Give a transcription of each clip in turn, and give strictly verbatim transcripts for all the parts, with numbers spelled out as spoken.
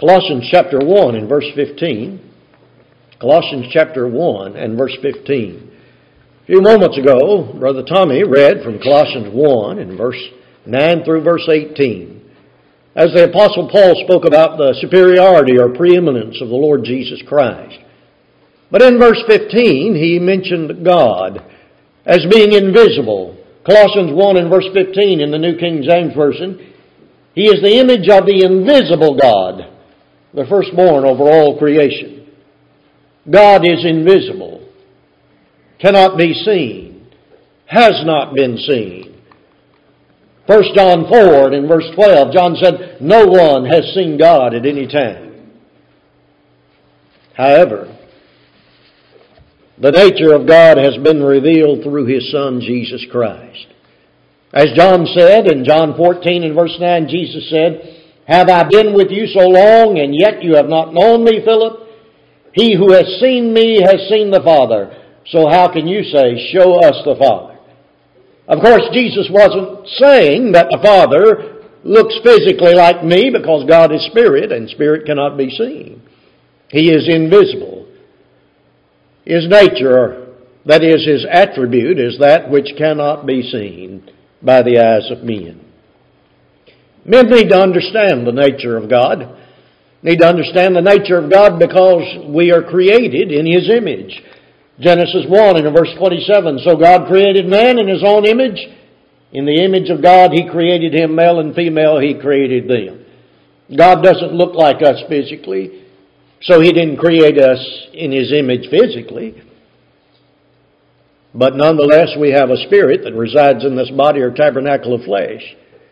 Colossians chapter one and verse fifteen. Colossians chapter one and verse fifteen. A few moments ago, Brother Tommy read from Colossians one and verse nine through verse eighteen. As the Apostle Paul spoke about the superiority or preeminence of the Lord Jesus Christ. But in verse fifteen, he mentioned God as being invisible. Colossians one and verse fifteen in the New King James Version, He is the image of the invisible God, the firstborn over all creation. God is invisible, cannot be seen, has not been seen. First John four and in verse twelve, John said, no one has seen God at any time. However, the nature of God has been revealed through His Son, Jesus Christ. As John said in John fourteen and verse nine, Jesus said, have I been with you so long, and yet you have not known me, Philip? He who has seen me has seen the Father. So how can you say, show us the Father? Of course, Jesus wasn't saying that the Father looks physically like me, because God is spirit, and spirit cannot be seen. He is invisible. His nature, that is, His attribute, is that which cannot be seen by the eyes of men. Men need to understand the nature of God. Need to understand the nature of God because we are created in His image. Genesis one and in verse twenty-seven, so God created man in His own image. In the image of God He created him, male and female He created them. God doesn't look like us physically, so He didn't create us in His image physically. But nonetheless, we have a spirit that resides in this body or tabernacle of flesh.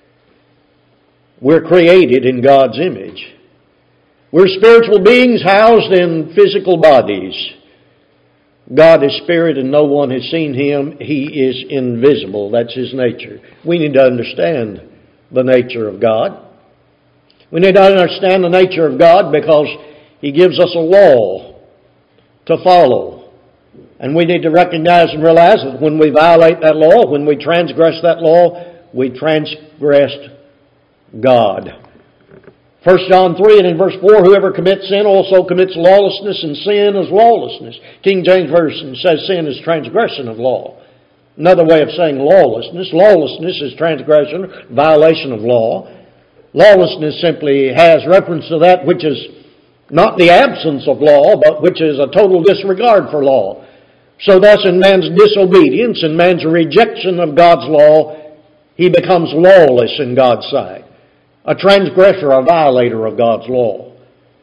We're created in God's image. We're spiritual beings housed in physical bodies. God is spirit and no one has seen Him. He is invisible. That's His nature. We need to understand the nature of God. We need to understand the nature of God because He gives us a law to follow. And we need to recognize and realize that when we violate that law, when we transgress that law, we transgressed God. First John three and in verse four, whoever commits sin also commits lawlessness, and sin is lawlessness. King James Version says sin is transgression of law. Another way of saying lawlessness. Lawlessness is transgression, violation of law. Lawlessness simply has reference to that which is not the absence of law, but which is a total disregard for law. So thus in man's disobedience, in man's rejection of God's law, he becomes lawless in God's sight. A transgressor, a violator of God's law.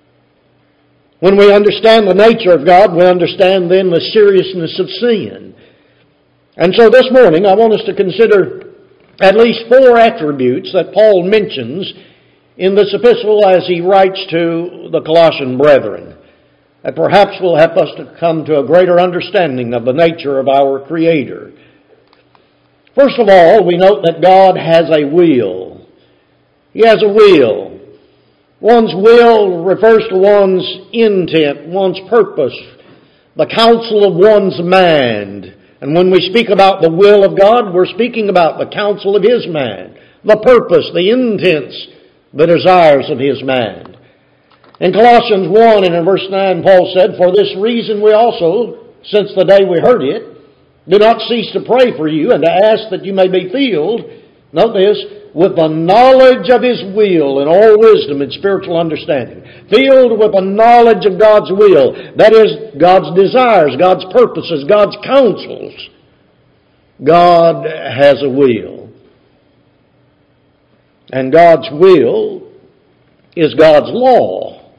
When we understand the nature of God, we understand then the seriousness of sin. And so this morning I want us to consider at least four attributes that Paul mentions in this epistle as he writes to the Colossian brethren, that perhaps will help us to come to a greater understanding of the nature of our Creator. First of all, we note that God has a will. He has a will. One's will refers to one's intent, one's purpose, the counsel of one's mind. And when we speak about the will of God, we're speaking about the counsel of His mind, the purpose, the intents, the desires of His mind. In Colossians one and in verse nine, Paul said, for this reason we also, since the day we heard it, do not cease to pray for you and to ask that you may be filled, note this, with the knowledge of His will and all wisdom and spiritual understanding. Filled with the knowledge of God's will. That is, God's desires, God's purposes, God's counsels. God has a will. And God's will is God's law.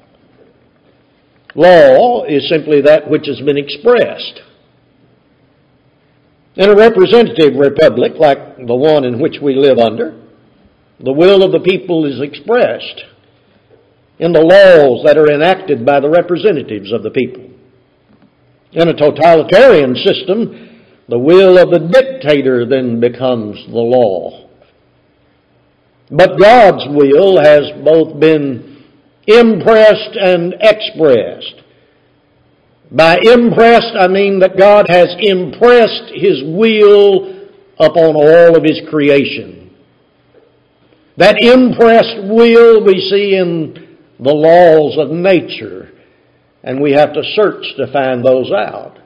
Law is simply that which has been expressed. In a representative republic like the one in which we live under, the will of the people is expressed in the laws that are enacted by the representatives of the people. In a totalitarian system, the will of the dictator then becomes the law. But God's will has both been impressed and expressed. By impressed, I mean that God has impressed His will upon all of His creation. That impressed will we see in the laws of nature, and we have to search to find those out.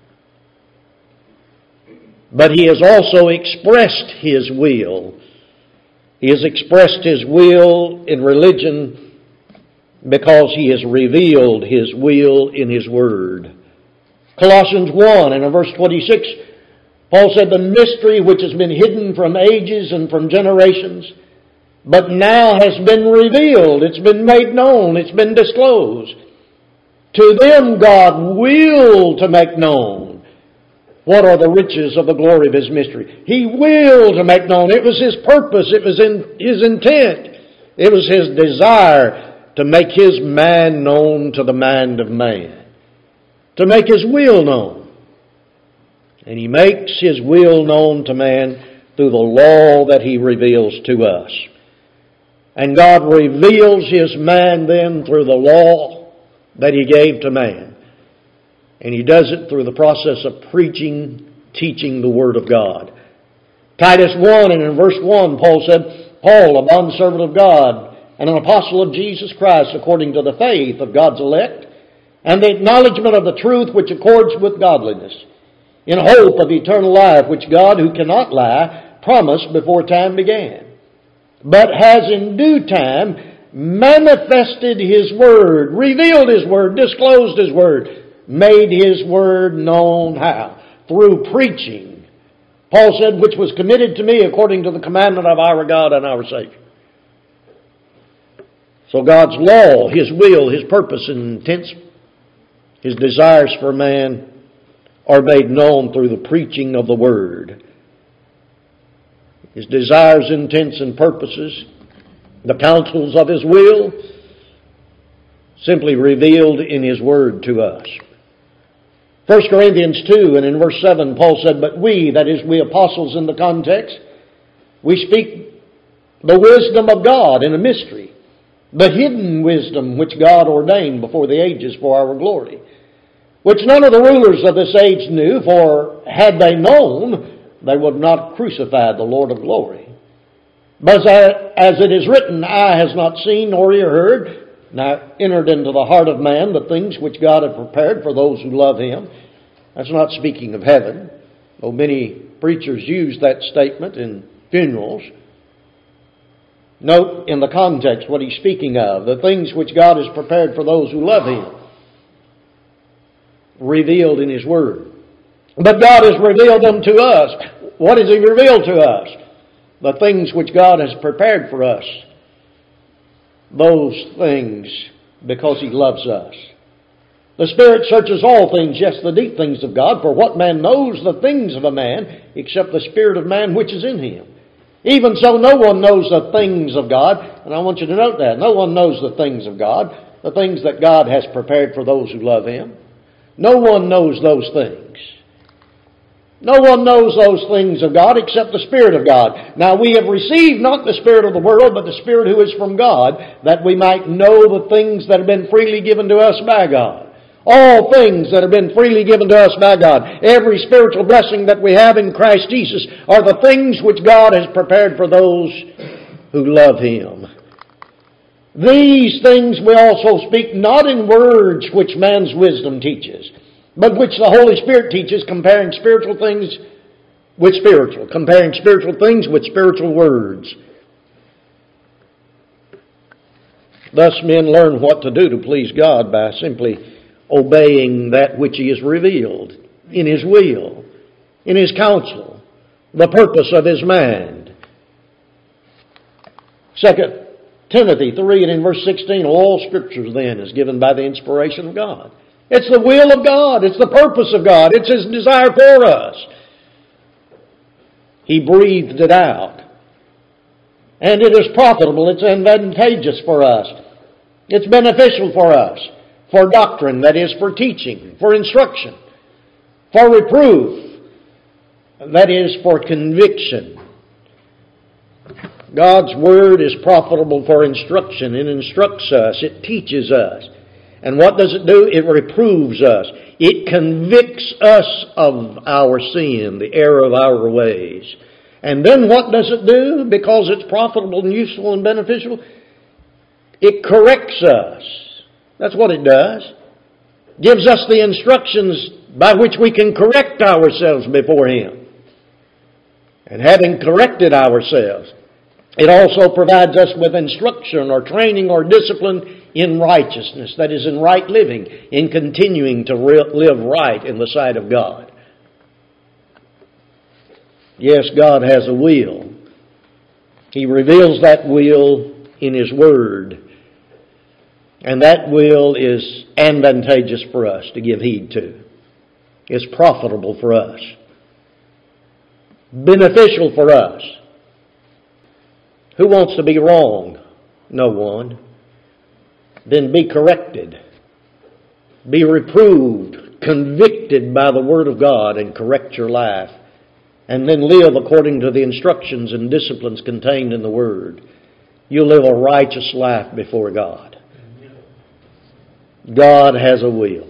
But He has also expressed His will. He has expressed His will in religion because He has revealed His will in His Word. Colossians one and in verse twenty-six, Paul said, the mystery which has been hidden from ages and from generations, but now has been revealed. It's been made known. It's been disclosed. To them God willed to make known what are the riches of the glory of His mystery. He willed to make known. It was His purpose. It was in His intent. It was His desire to make His mind known to the mind of man. To make His will known. And He makes His will known to man through the law that He reveals to us. And God reveals His mind then through the law that He gave to man. And He does it through the process of preaching, teaching the Word of God. Titus one and in verse one, Paul said, Paul, a bondservant of God, and an apostle of Jesus Christ, according to the faith of God's elect, and the acknowledgement of the truth which accords with godliness, in hope of eternal life, which God, who cannot lie, promised before time began, but has in due time manifested His Word, revealed His Word, disclosed His Word, made His Word known how? Through preaching. Paul said, which was committed to me according to the commandment of our God and our Savior. So God's law, His will, His purpose and intents, His desires for man are made known through the preaching of the Word. His desires, intents, and purposes, the counsels of His will, simply revealed in His Word to us. First Corinthians two and in verse seven, Paul said, but we, that is we apostles in the context, we speak the wisdom of God in a mystery, the hidden wisdom which God ordained before the ages for our glory, which none of the rulers of this age knew, for had they known, they would not have crucified the Lord of glory. But as it is written, eye has not seen nor ear heard, now entered into the heart of man the things which God had prepared for those who love Him. That's not speaking of heaven, though many preachers use that statement in funerals. Note in the context what he's speaking of, the things which God has prepared for those who love Him, revealed in His Word. But God has revealed them to us. What has He revealed to us? The things which God has prepared for us. Those things because He loves us. The Spirit searches all things, yes, the deep things of God, for what man knows the things of a man except the spirit of man which is in him. Even so, no one knows the things of God, and I want you to note that. No one knows the things of God, the things that God has prepared for those who love Him. No one knows those things. No one knows those things of God except the Spirit of God. Now we have received not the spirit of the world, but the Spirit who is from God, that we might know the things that have been freely given to us by God. All things that have been freely given to us by God, every spiritual blessing that we have in Christ Jesus, are the things which God has prepared for those who love Him. These things we also speak not in words which man's wisdom teaches, but which the Holy Spirit teaches, comparing spiritual things with spiritual, comparing spiritual things with spiritual words. Thus men learn what to do to please God by simply obeying that which He has revealed in His will, in His counsel, the purpose of His mind. Second Timothy three and in verse sixteen, all Scripture then is given by the inspiration of God. It's the will of God. It's the purpose of God. It's His desire for us. He breathed it out. And it is profitable. It's advantageous for us. It's beneficial for us. For doctrine, that is for teaching, for instruction, for reproof, that is for conviction. God's Word is profitable for instruction. It instructs us. It teaches us. And what does it do? It reproves us. It convicts us of our sin, the error of our ways. And then what does it do? Because it's profitable and useful and beneficial, It corrects us. That's what it does. Gives us the instructions by which we can correct ourselves before Him. And having corrected ourselves, it also provides us with instruction or training or discipline in righteousness, that is, in right living, in continuing to re- live right in the sight of God. Yes, God has a will. He reveals that will in His Word. And that will is advantageous for us to give heed to. It's profitable for us. Beneficial for us. Who wants to be wrong? No one. Then be corrected. Be reproved, convicted by the Word of God, and correct your life. And then live according to the instructions and disciplines contained in the Word. You'll live a righteous life before God. God has a will.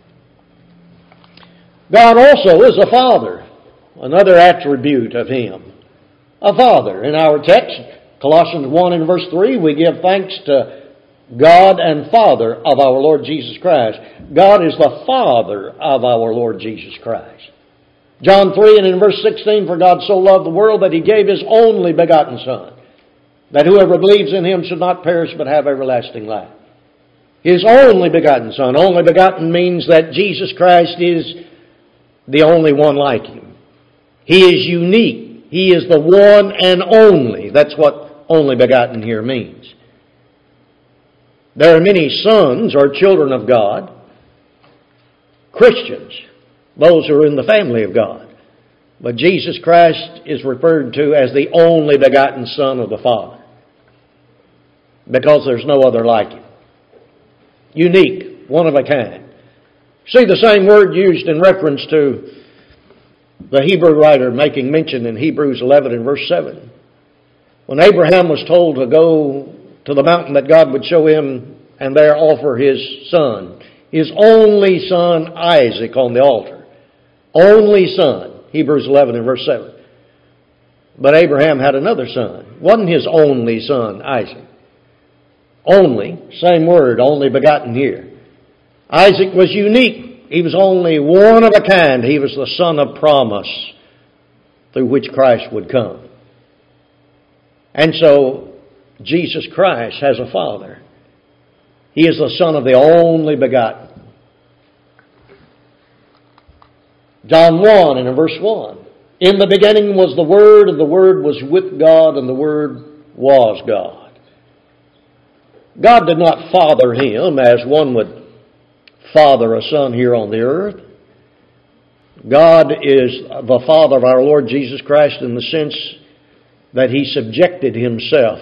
God also is a Father. Another attribute of Him. A Father. In our text, Colossians one and verse three, we give thanks to God and Father of our Lord Jesus Christ. God is the Father of our Lord Jesus Christ. John three and in verse sixteen, for God so loved the world that He gave His only begotten Son, that whoever believes in Him should not perish but have everlasting life. His only begotten Son. Only begotten means that Jesus Christ is the only one like Him. He is unique. He is the one and only. That's what only begotten here means. There are many sons or children of God, Christians, those who are in the family of God. But Jesus Christ is referred to as the only begotten Son of the Father, because there's no other like Him. Unique, one of a kind. See the same word used in reference to the Hebrew writer making mention in Hebrews eleven and verse seven. When Abraham was told to go to the mountain that God would show him and there offer his son, his only son Isaac on the altar. Only son, Hebrews eleven and verse seven. But Abraham had another son. Wasn't his only son Isaac. Only, same word, only begotten here. Isaac was unique. He was only one of a kind. He was the son of promise through which Christ would come. And so, Jesus Christ has a Father. He is the Son of the only begotten. John one and in verse one. In the beginning was the Word, and the Word was with God, and the Word was God. God did not father Him as one would father a son here on the earth. God is the Father of our Lord Jesus Christ in the sense that He subjected Himself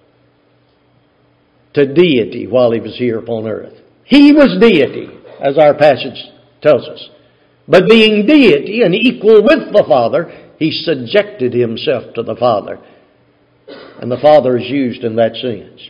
to deity while He was here upon earth. He was deity, as our passage tells us. But being deity and equal with the Father, He subjected Himself to the Father. And the Father is used in that sense.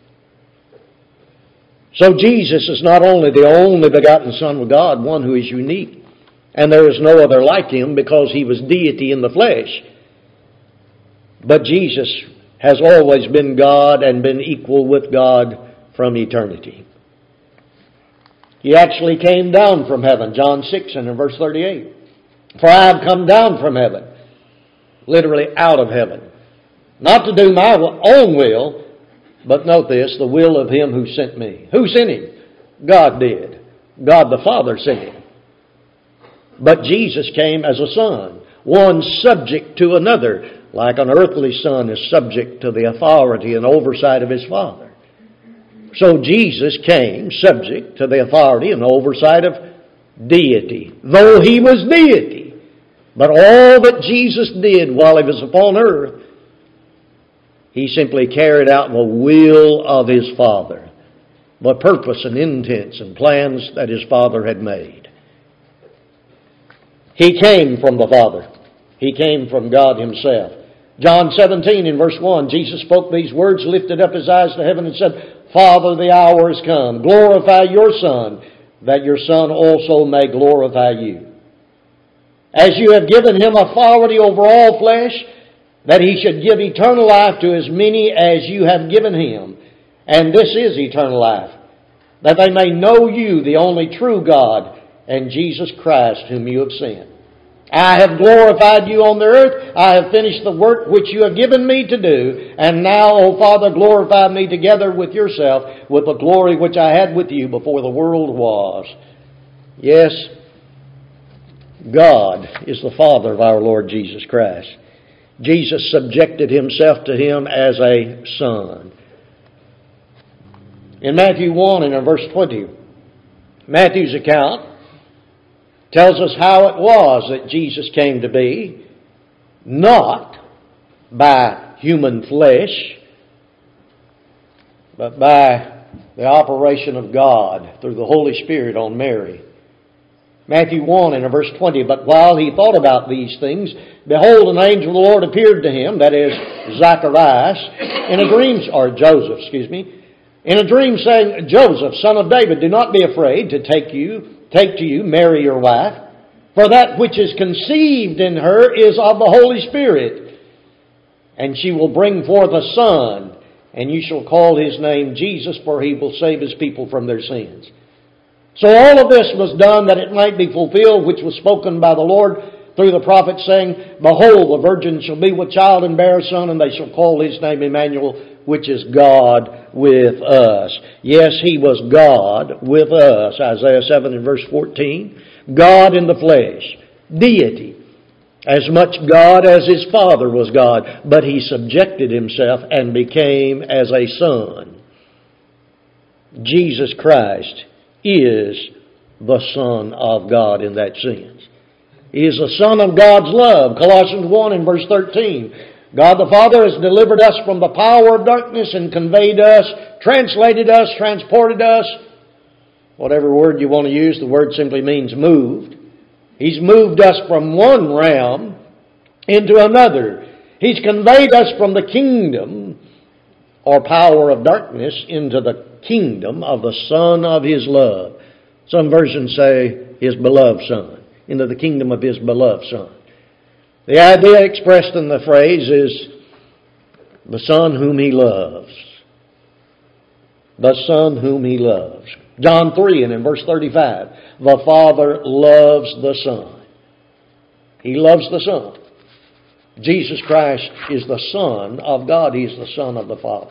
So Jesus is not only the only begotten Son of God, one who is unique, and there is no other like Him because He was deity in the flesh, but Jesus has always been God and been equal with God from eternity. He actually came down from heaven, John six and in verse thirty-eight. For I have come down from heaven, literally out of heaven, not to do my own will, but note this, the will of Him who sent me. Who sent Him? God did. God the Father sent Him. But Jesus came as a son, one subject to another, like an earthly son is subject to the authority and oversight of his Father. So Jesus came subject to the authority and oversight of deity, though He was deity. But all that Jesus did while He was upon earth, He simply carried out the will of His Father, the purpose and intents and plans that His Father had made. He came from the Father. He came from God Himself. John seventeen in verse one, Jesus spoke these words, lifted up His eyes to heaven and said, Father, the hour is come. Glorify your Son, that your Son also may glorify you. As you have given Him authority over all flesh, that He should give eternal life to as many as you have given Him. And this is eternal life, that they may know you, the only true God, and Jesus Christ, whom you have sent. I have glorified you on the earth. I have finished the work which you have given me to do. And now, O Father, glorify me together with yourself, with the glory which I had with you before the world was. Yes, God is the Father of our Lord Jesus Christ. Jesus subjected himself to him as a son. In Matthew one and in verse twenty, Matthew's account tells us how it was that Jesus came to be, not by human flesh, but by the operation of God through the Holy Spirit on Mary. Matthew one and in verse twenty, but while he thought about these things, behold, an angel of the Lord appeared to him, that is, Zacharias, in a dream, or Joseph, excuse me, in a dream saying, Joseph, son of David, do not be afraid to take you, take to you Mary your wife, for that which is conceived in her is of the Holy Spirit. And she will bring forth a son, and you shall call his name Jesus, for he will save his people from their sins. So all of this was done that it might be fulfilled, which was spoken by the Lord through the prophet, saying, behold, the virgin shall be with child and bear a son, and they shall call his name Emmanuel, which is God with us. Yes, he was God with us. Isaiah seven and verse fourteen. God in the flesh. Deity. As much God as his Father was God. But he subjected himself and became as a son. Jesus Christ is the Son of God in that sense. He is the Son of God's love. Colossians one and verse thirteen. God the Father has delivered us from the power of darkness and conveyed us, translated us, transported us. Whatever word you want to use, the word simply means moved. He's moved us from one realm into another. He's conveyed us from the kingdom or power of darkness into the kingdom of the Son of his love. Some versions say his beloved Son. Into the kingdom of his beloved Son. The idea expressed in the phrase is the Son whom he loves. The Son whom he loves. John three and in verse thirty-five, the Father loves the Son. He loves the Son. Jesus Christ is the Son of God. He is the Son of the Father.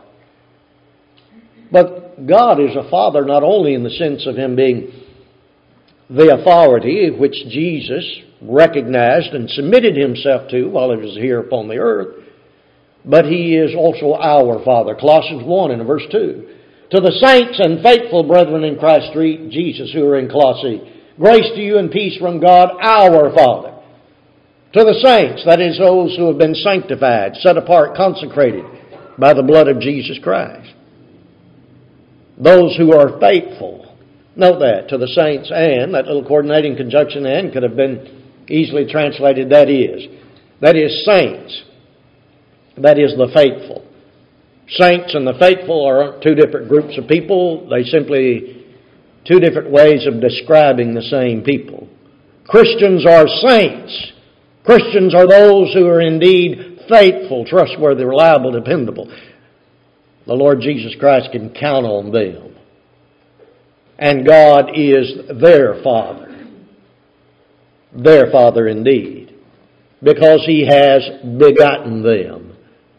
But God is a Father not only in the sense of him being the authority which Jesus recognized and submitted himself to while he was here upon the earth, but he is also our Father. Colossians one and verse two. To the saints and faithful brethren in Christ Jesus who are in Colossae, grace to you and peace from God our Father. To the saints, that is those who have been sanctified, set apart, consecrated by the blood of Jesus Christ. Those who are faithful. Note that, to the saints and, that little coordinating conjunction and could have been easily translated, that is. That is saints. That is the faithful. Saints and the faithful are two different groups of people. They simply, two different ways of describing the same people. Christians are saints. Christians are those who are indeed faithful, trustworthy, reliable, dependable. The Lord Jesus Christ can count on them. And God is their Father. Their Father indeed. Because he has begotten them.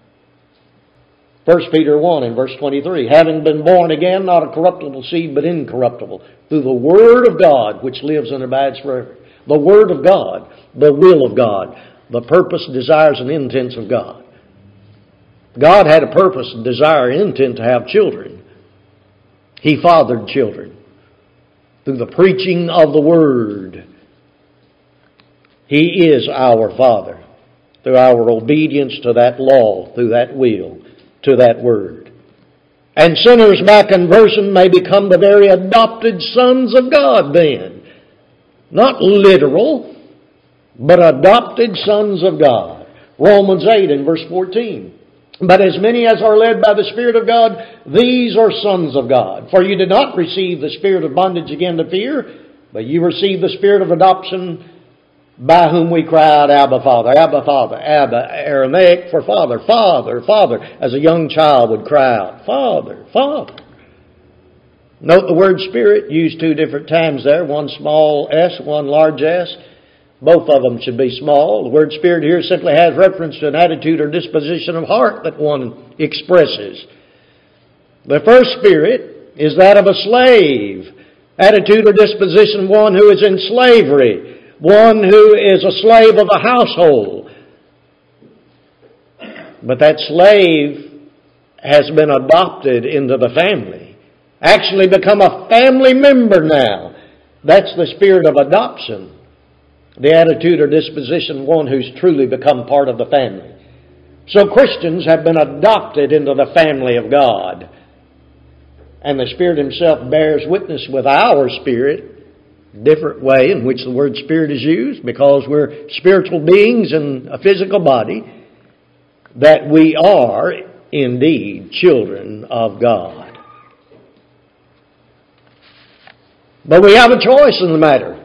First Peter one and verse twenty-three. Having been born again, not of corruptible seed, but incorruptible, through the Word of God, which lives and abides forever. The Word of God, the will of God, the purpose, desires, and intents of God. God had a purpose, desire, and intent to have children. He fathered children. Through the preaching of the Word. He is our Father. Through our obedience to that law, through that will, to that Word. And sinners by conversion may become the very adopted sons of God then. Not literal, but adopted sons of God. Romans eight and verse fourteen. But as many as are led by the Spirit of God, these are sons of God. For you did not receive the spirit of bondage again to fear, but you received the spirit of adoption, by whom we cry out, Abba, Father, Abba, Father, Abba, Aramaic for Father, Father, Father, as a young child would cry out, Father, Father. Note the word Spirit used two different times there, one small s, one large s. Both of them should be small. The word Spirit here simply has reference to an attitude or disposition of heart that one expresses. The first spirit is that of a slave, attitude or disposition of one who is in slavery, one who is a slave of a household. But that slave has been adopted into the family, actually become a family member now. That's the spirit of adoption, the attitude or disposition of one who's truly become part of the family. So Christians have been adopted into the family of God. And the Spirit Himself bears witness with our spirit, different way in which the word spirit is used, because we're spiritual beings in a physical body, that we are indeed children of God. But we have a choice in the matter.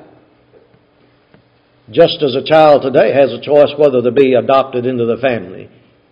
Just as a child today has a choice whether to be adopted into the family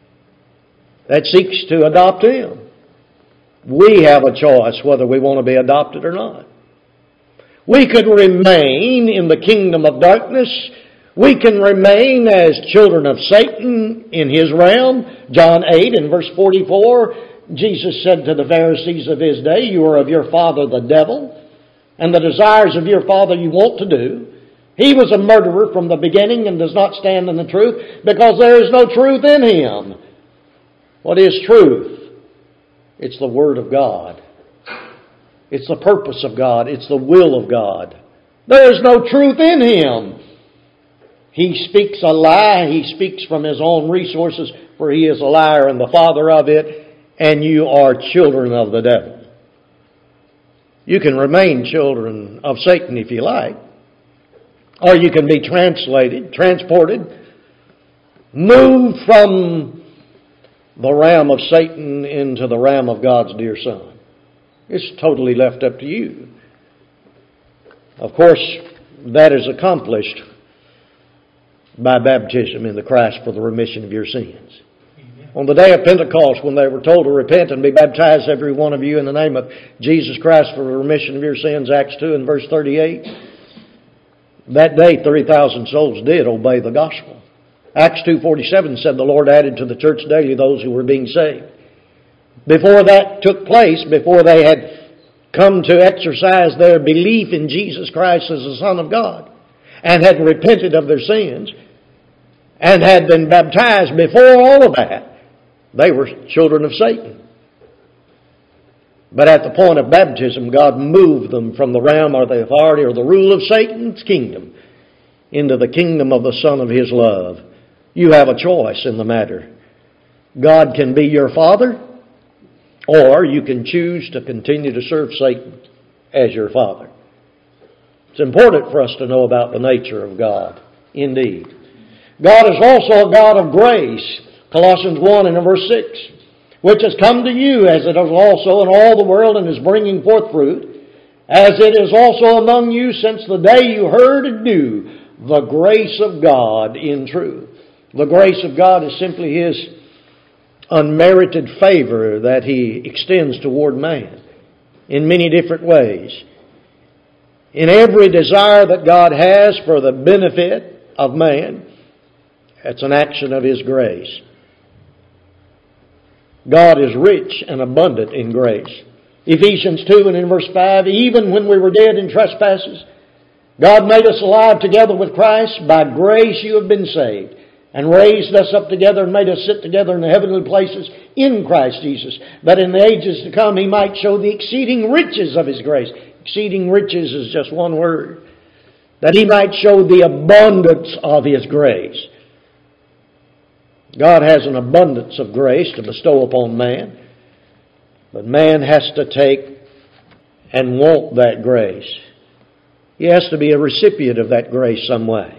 that seeks to adopt him, we have a choice whether we want to be adopted or not. We could remain in the kingdom of darkness. We can remain as children of Satan in his realm. John eight and verse forty-four, Jesus said to the Pharisees of his day, you are of your father the devil, and the desires of your father you want to do. He was a murderer from the beginning and does not stand in the truth, because there is no truth in him. What is truth? It's the Word of God. It's the purpose of God. It's the will of God. There is no truth in him. He speaks a lie. He speaks from his own resources, for he is a liar and the father of it, and you are children of the devil. You can remain children of Satan if you like, or you can be translated, transported, moved from the realm of Satan into the realm of God's dear Son. It's totally left up to you. Of course, that is accomplished by baptism in the Christ for the remission of your sins. Amen. On the day of Pentecost, when they were told to repent and be baptized, every one of you, in the name of Jesus Christ for the remission of your sins, Acts two and verse thirty-eight, that day thirty thousand souls did obey the gospel. Acts two forty-seven said the Lord added to the church daily those who were being saved. Before that took place, before they had come to exercise their belief in Jesus Christ as the Son of God, and had repented of their sins, and had been baptized, before all of that, they were children of Satan. But at the point of baptism, God moved them from the realm or the authority or the rule of Satan's kingdom into the kingdom of the Son of His love. You have a choice in the matter. God can be your Father, or you can choose to continue to serve Satan as your father. It's important for us to know about the nature of God, indeed. God is also a God of grace, Colossians one and verse six, which has come to you as it is also in all the world and is bringing forth fruit, as it is also among you since the day you heard and knew the grace of God in truth. The grace of God is simply His unmerited favor that He extends toward man in many different ways. In every desire that God has for the benefit of man, it's an action of His grace. God is rich and abundant in grace. Ephesians two and in verse five, even when we were dead in trespasses, God made us alive together with Christ. By grace you have been saved, and raised us up together and made us sit together in the heavenly places in Christ Jesus, that in the ages to come He might show the exceeding riches of His grace. Exceeding riches is just one word. That He might show the abundance of His grace. God has an abundance of grace to bestow upon man, but man has to take and want that grace. He has to be a recipient of that grace some way.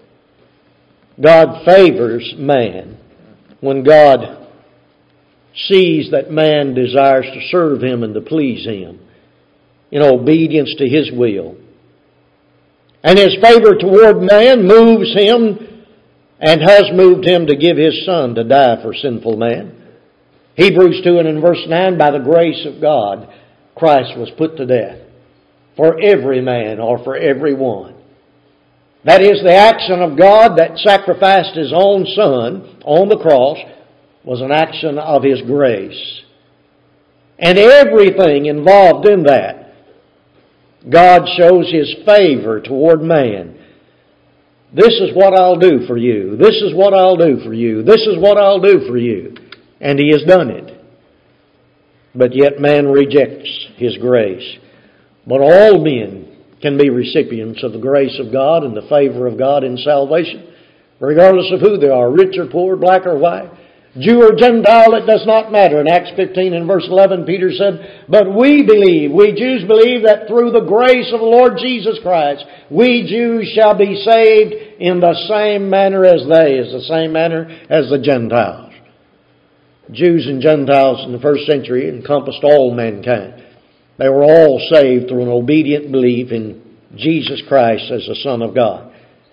God favors man when God sees that man desires to serve Him and to please Him in obedience to His will. And His favor toward man moves Him and has moved Him to give His Son to die for sinful man. Hebrews two and in verse nine, by the grace of God, Christ was put to death for every man or for every one. That is, the action of God that sacrificed His own Son on the cross was an action of His grace. And everything involved in that, God shows His favor toward man. This is what I'll do for you. This is what I'll do for you. This is what I'll do for you. And He has done it. But yet man rejects His grace. But all men can be recipients of the grace of God and the favor of God in salvation, regardless of who they are, rich or poor, black or white, Jew or Gentile, it does not matter. In Acts fifteen and verse eleven, Peter said, but we believe, we Jews believe that through the grace of the Lord Jesus Christ, we Jews shall be saved in the same manner as they, as the same manner as the Gentiles. Jews and Gentiles in the first century encompassed all mankind. They were all saved through an obedient belief in Jesus Christ as the Son of God.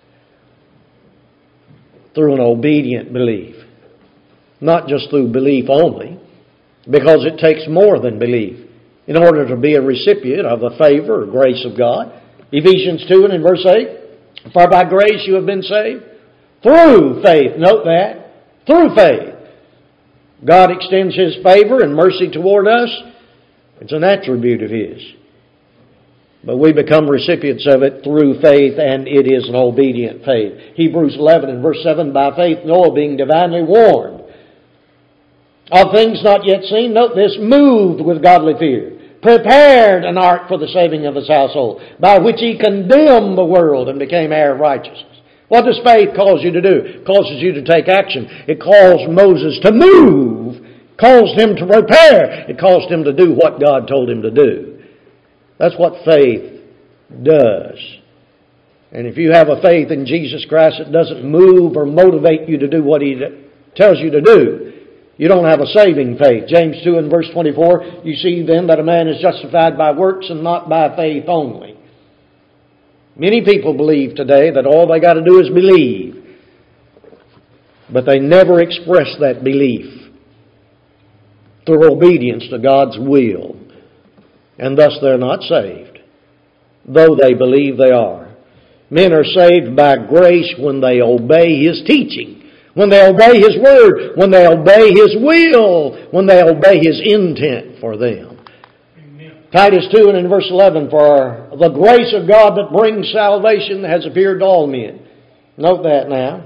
Through an obedient belief. Not just through belief only, because it takes more than belief in order to be a recipient of the favor or grace of God. Ephesians two and in verse eight, for by grace you have been saved through faith. Note that. Through faith. God extends His favor and mercy toward us. It's an attribute of His. But we become recipients of it through faith, and it is an obedient faith. Hebrews eleven and verse seven, by faith Noah, being divinely warned of things not yet seen, note this, moved with godly fear, prepared an ark for the saving of his household, by which he condemned the world and became heir of righteousness. What does faith cause you to do? It causes you to take action. It calls Moses to move, caused him to prepare. It caused him to do what God told him to do. That's what faith does. And if you have a faith in Jesus Christ, it doesn't move or motivate you to do what He tells you to do. You don't have a saving faith. James two and verse twenty-four, you see then that a man is justified by works and not by faith only. Many people believe today that all they got to do is believe. But they never express that belief through obedience to God's will. And thus they're not saved, though they believe they are. Men are saved by grace when they obey His teaching. When they obey His Word, when they obey His will, when they obey His intent for them. Amen. Titus two and in verse eleven, for the grace of God that brings salvation has appeared to all men. Note that now.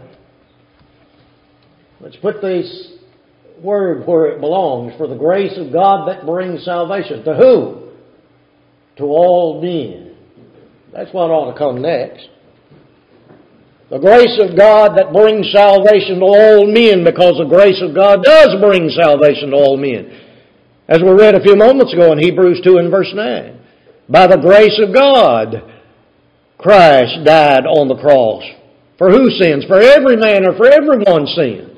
Let's put this word where it belongs. For the grace of God that brings salvation. To whom? To all men. That's what ought to come next. The grace of God that brings salvation to all men, because the grace of God does bring salvation to all men. As we read a few moments ago in Hebrews two and verse nine. By the grace of God, Christ died on the cross. For whose sins? For every man or for everyone's sin.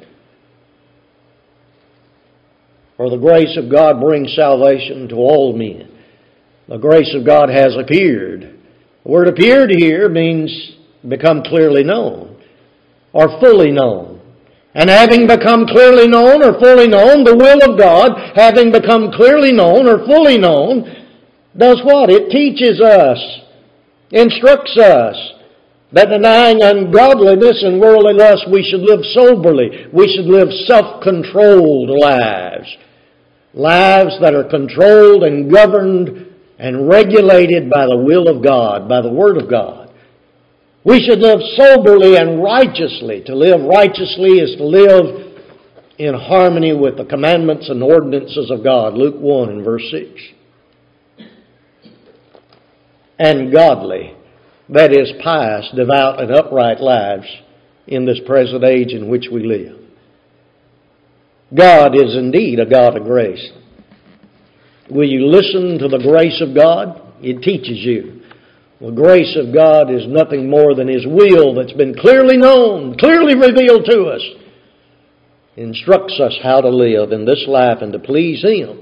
For the grace of God brings salvation to all men. The grace of God has appeared. The word appeared here means become clearly known or fully known. And having become clearly known or fully known, the will of God, having become clearly known or fully known, does what? It teaches us, instructs us, that denying ungodliness and worldly lust, we should live soberly. We should live self-controlled lives. Lives that are controlled and governed and regulated by the will of God, by the Word of God. We should live soberly and righteously. To live righteously is to live in harmony with the commandments and ordinances of God. Luke one and verse six. And godly, that is pious, devout, and upright lives in this present age in which we live. God is indeed a God of grace. Will you listen to the grace of God? It teaches you. The grace of God is nothing more than His will that's been clearly known, clearly revealed to us. Instructs us how to live in this life and to please Him.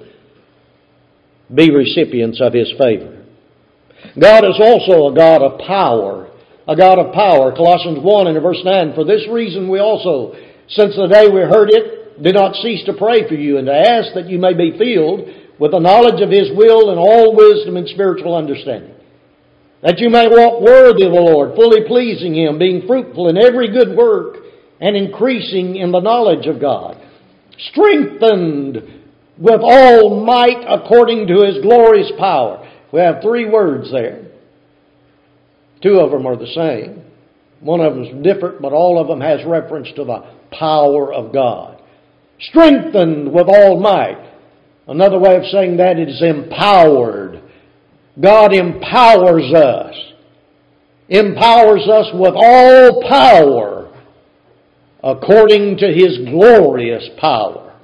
Be recipients of His favor. God is also a God of power. a God of power. Colossians one and verse nine, for this reason we also, since the day we heard it, do not cease to pray for you and to ask that you may be filled with the knowledge of His will and all wisdom and spiritual understanding, that you may walk worthy of the Lord, fully pleasing Him, being fruitful in every good work and increasing in the knowledge of God, strengthened with all might according to His glorious power. We have three words there. Two of them are the same. One of them is different, but all of them has reference to the power of God. Strengthened with all might. Another way of saying that is empowered. God empowers us. Empowers us with all power according to His glorious power.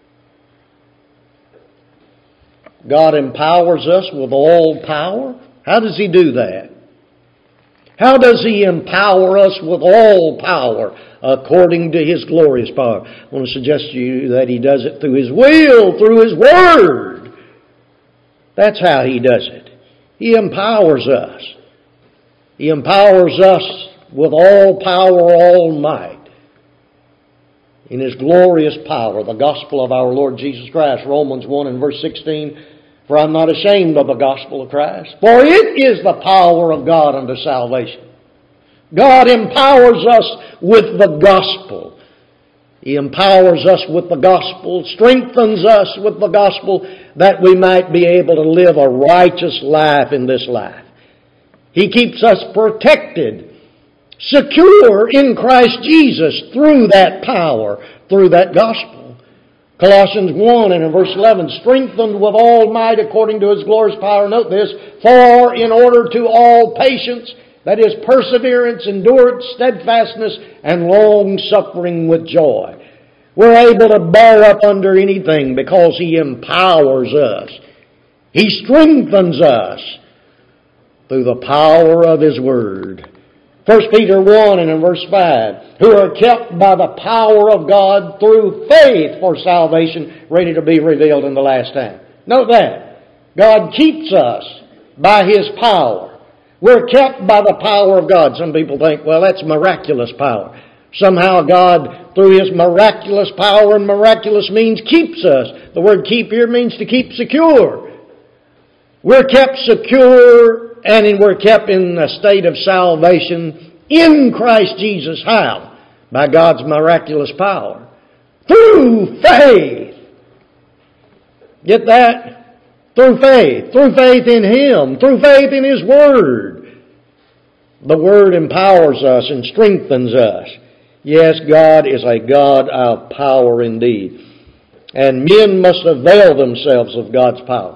God empowers us with all power. How does He do that? How does He empower us with all power according to His glorious power? I want to suggest to you that He does it through His will, through His Word. That's how He does it. He empowers us. He empowers us with all power, all might. In His glorious power, the gospel of our Lord Jesus Christ, Romans one and verse sixteen, for I'm not ashamed of the gospel of Christ, for it is the power of God unto salvation. God empowers us with the gospel. He empowers us with the gospel, strengthens us with the gospel, that we might be able to live a righteous life in this life. He keeps us protected, secure in Christ Jesus through that power, through that gospel. Colossians one and in verse eleven, strengthened with all might according to His glorious power. Note this, for in order to all patience, that is perseverance, endurance, steadfastness, and long suffering with joy. We're able to bear up under anything because He empowers us. He strengthens us through the power of His Word. First Peter one and in verse five, who are kept by the power of God through faith for salvation, ready to be revealed in the last time. Note that. God keeps us by His power. We're kept by the power of God. Some people think, well, that's miraculous power. Somehow God, through His miraculous power and miraculous means, keeps us. The word keep here means to keep secure. We're kept secure and we're kept in a state of salvation in Christ Jesus. How? By God's miraculous power. Through faith. Get that? Through faith. Through faith in Him. Through faith in His Word. The Word empowers us and strengthens us. Yes, God is a God of power indeed. And men must avail themselves of God's power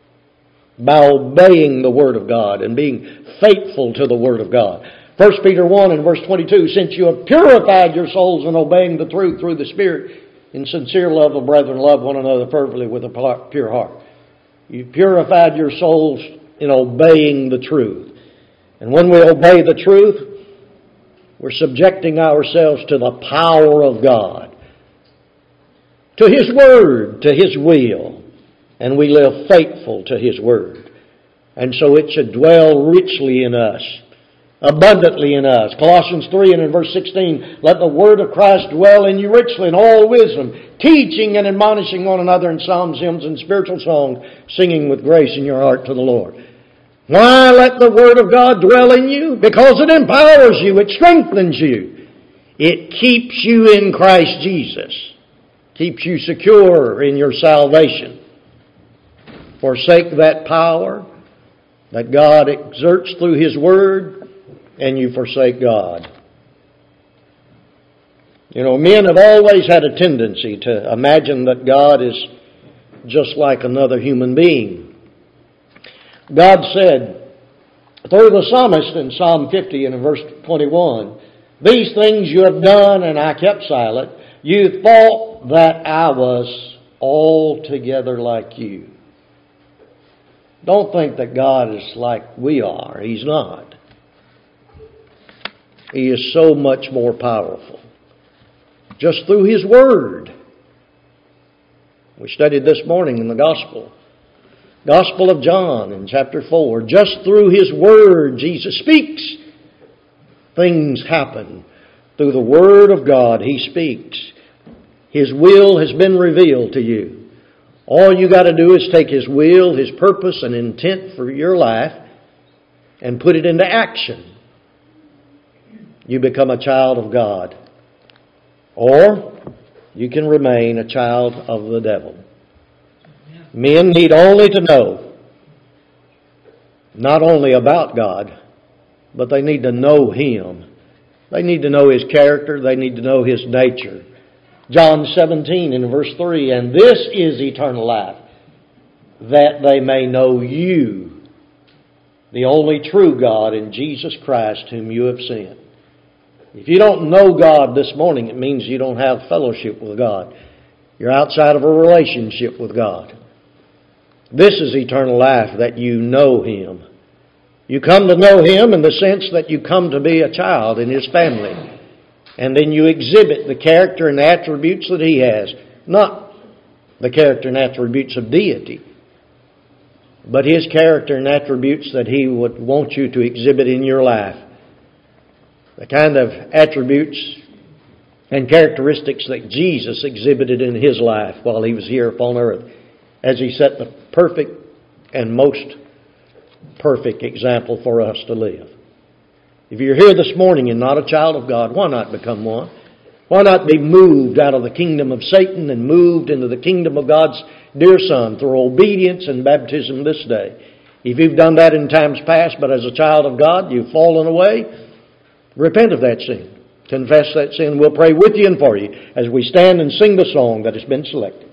by obeying the Word of God and being faithful to the Word of God. First Peter one and verse twenty-two, since you have purified your souls in obeying the truth through the Spirit, in sincere love of brethren, love one another fervently with a pure heart. You purified your souls in obeying the truth. And when we obey the truth, we're subjecting ourselves to the power of God, to His Word, to His will. And we live faithful to His Word. And so it should dwell richly in us, abundantly in us. Colossians three and in verse sixteen, let the Word of Christ dwell in you richly in all wisdom, teaching and admonishing one another in psalms, hymns, and spiritual songs, singing with grace in your heart to the Lord. Why let the Word of God dwell in you? Because it empowers you, it strengthens you. It keeps you in Christ Jesus. Keeps you secure in your salvation. Forsake that power that God exerts through His Word, and you forsake God. You know, men have always had a tendency to imagine that God is just like another human being. God said through the psalmist in Psalm fifty and in verse twenty-one, these things you have done and I kept silent. You thought that I was altogether like you. Don't think that God is like we are. He's not. He is so much more powerful. Just through His Word. We studied this morning in the Gospel. Gospel of John in chapter four. Just through His Word, Jesus speaks. things happen through the Word of God. He speaks. His will has been revealed to you. All you got to do is take His will, His purpose and intent for your life and put it into action. You become a child of God. Or you can remain a child of the devil. Men need only to know, not only about God, but they need to know Him. They need to know His character. They need to know His nature. John seventeen in verse three, and this is eternal life, that they may know you, the only true God, and Jesus Christ whom you have sent. If you don't know God this morning, it means you don't have fellowship with God. You're outside of a relationship with God. This is eternal life, that you know Him. You come to know Him in the sense that you come to be a child in His family. And then you exhibit the character and attributes that He has. Not the character and attributes of deity, but His character and attributes that He would want you to exhibit in your life. The kind of attributes and characteristics that Jesus exhibited in His life while He was here upon earth, as He set the perfect and most perfect example for us to live. If you're here this morning and not a child of God, why not become one? Why not be moved out of the kingdom of Satan and moved into the kingdom of God's dear Son through obedience and baptism this day? If you've done that in times past, but as a child of God, you've fallen away, repent of that sin. Confess that sin. We'll pray with you and for you as we stand and sing the song that has been selected.